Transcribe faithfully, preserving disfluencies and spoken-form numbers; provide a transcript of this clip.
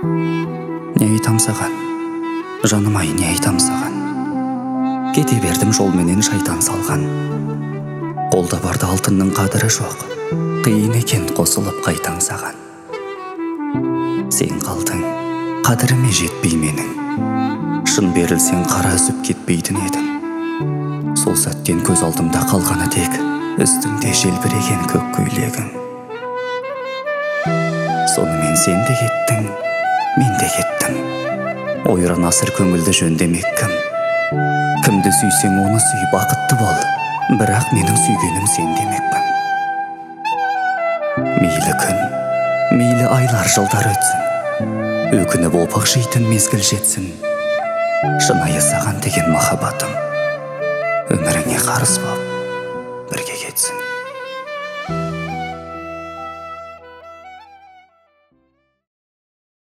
Не айтам саған, жаным ай, не айтам саған. Кете бердім жолменен шайтан салған. Қолда барда алтынның қадірі жоқ, қиын екен қосылып қайтаң саған. Сен қалдың, қадіріме жетпей менің, шын берілсең қара үзіп кетпейтін едің. Сол сәттен көз алдымда қалғаны тек үстіңде желбіреген көк көйлегің. Сонымен сен де кеттің, мен де кеттім. Ойран асыр көңілді жөндемек кім? Кімді сүйсең оны сүй, бақытты бол, бірақ менің сүйгенім сен демекпін. Мейлі күн, мейлі айлар, жылдар өтсін, өкініп опық жейтін мезгіл жетсін. Шынайы саған деген махаббатым өміріңе қарыз боп